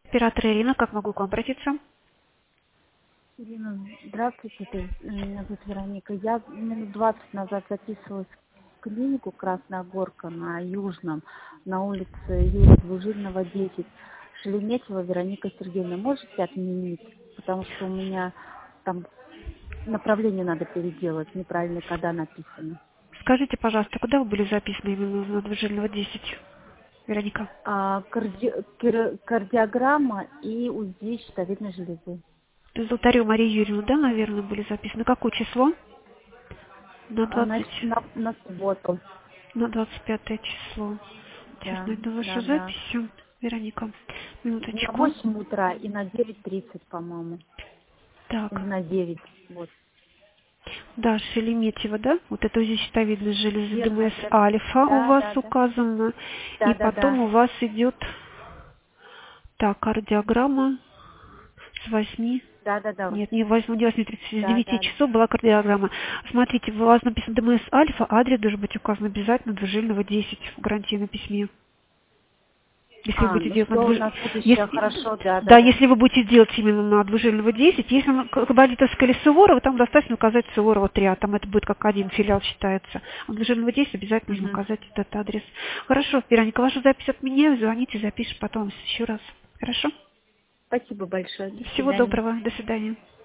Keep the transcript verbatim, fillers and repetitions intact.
Оператор Ирина, как могу к вам обратиться? Ирина, здравствуйте, это, меня зовут Вероника. Я минут двадцать назад записывалась в клинику Красная Горка на Южном, на улице Юрия Двужильного, десять. Шереметьево Вероника Сергеевна, можете отменить? Потому что у меня там направление надо переделать, неправильно когда написано. Скажите, пожалуйста, куда вы были записаны именно на Двужильного десять, Вероника? А, карди- кир- кардиограмма и УЗИ щитовидной железы. Золотарю Марию Юрьевну, да, наверное, были записаны. Какое число? На А, на, двадцать, на, на субботу. на двадцать пятое число. Сейчас Да, найду вашу да, да. запись. Вероника, На минуточку. восемь утра и на девять тридцать, по-моему. Или Так, на девять. Вот. да, Шереметьево, да? Вот это УЗИ щитовидной железы Верно, ДМС верно. альфа у Да, вас да, да. указано. И Да, да, потом да. у вас идет, так, кардиограмма с восьми. Да, да, да. Нет, не восемь, тридцать, с Да, девяти да. часов была кардиограмма. Смотрите, у вас написано ДМС альфа, адрес должен быть указан обязательно Двужильного десять в гарантийном письме. Если вы А, будете ну делать на все, двуж... на будущее, если... хорошо, да, да, Да, да. если вы будете делать именно на Двужильного десять, если на Кабардиновская или Суворова, там достаточно указать Суворова три, а там это будет как один филиал считается. А Двужильного десять обязательно нужно Угу. указать этот адрес. Хорошо, Вероника, вашу запись отменяю, звоните, запишем потом еще раз. Хорошо? Спасибо большое. До Всего свидания. доброго, до свидания.